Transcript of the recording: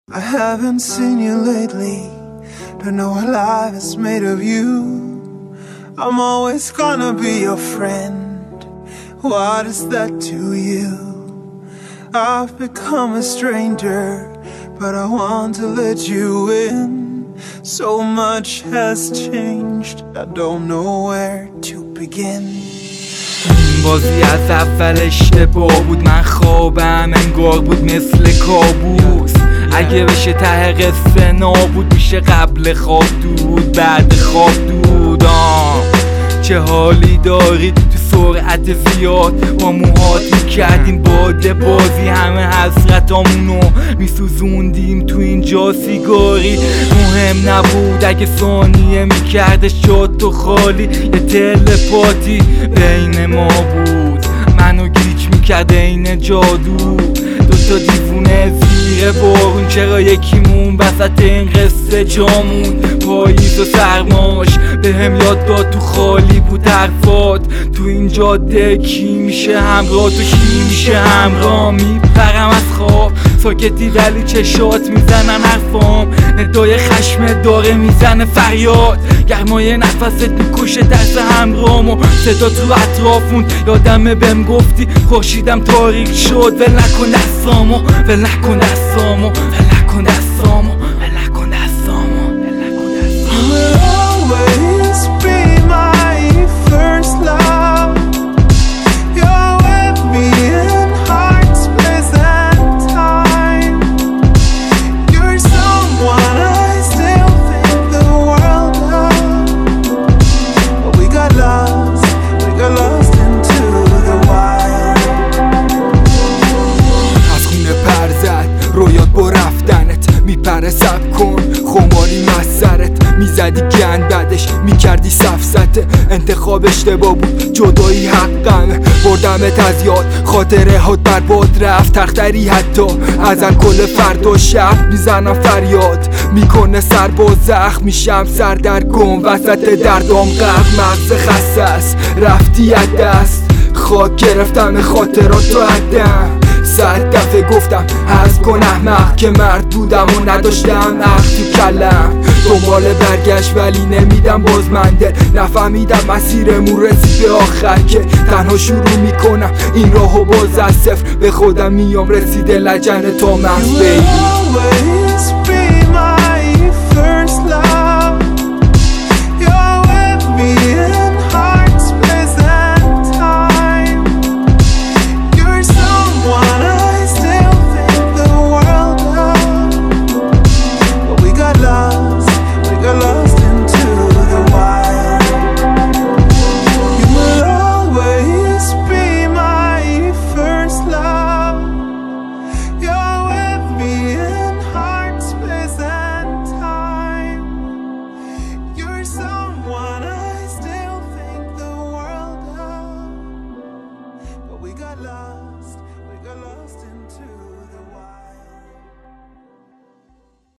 I haven't seen you lately, don't know what life is made of you. I'm always gonna be your friend, what is that to you? I've become a stranger, but I want to let you in. So much has changed, I don't know where to begin. بازی از اول اشتباه بود، من خوابم انگار بود مثل کابوس. اگه بشه ته قصه نابود میشه، قبل خواب دود بعد خواب دود. چه حالی داری تو سرعت زیاد، با موهات میکردیم باده بازی، همه حسرتامونو میسوزوندیم تو اینجا سیگاری. مهم نبود اگه ثانیه میکردش جات تو خالی، یه تلپاتی بین ما بود، منو گیج میکرد این جادو. دوتا دیوونه زیر بارون، چرا یکیمون وسط این قصه جامون؟ پاییز و سرماش به هم یاد داد تو خالی بود حرفات. تو این جاده کی میشه همراه، تو کی میشه همراه؟ میپرم از خواب ساکتی ولی چشات میزنن حرفام، ندای خشم داره میزنه فریاد. گرمای نفست میکشه درس همرامو، صدا تو اطرافون یادمه بهم گفتی خورشیدم تاریک شد. ول نکن دستامو، ول نکن دستامو، ول نکن دستامو، ول نکن دستامو، ول نکن دستامو. You will always be my first love. You're with me in heart's place and time. You're someone I still think the world of. But we got lost into the wild. از خونه پر زد رویات با رفتنت، میپره سب کن خماری مسرت، میزدی گند بعدش میکردی سفسته. انتخاب اشتباه بود، جدایی حقمه، بردمت از یاد، خاطره هات برباد رفت. تختری حتی ازن کل فردا شب میزنم فریاد، میکنه سر با زخم، میشم سردرگم وسط دردام غرق. مغز خسته است رفتی از دست، خاک گرفتم خاطرات تو عدم. 100 دفعه گفتم از کن احمق که مرد بودم و نداشتم عقل تو کلم. دنبال برگشت ولی نمیدم باز من دل، نفهمیدم مسیرمون رسید به آخر، که تنها شروع میکنم این راهو باز از صفر. به خودم میام رسیده لجن تا مرز بیبی. We got love.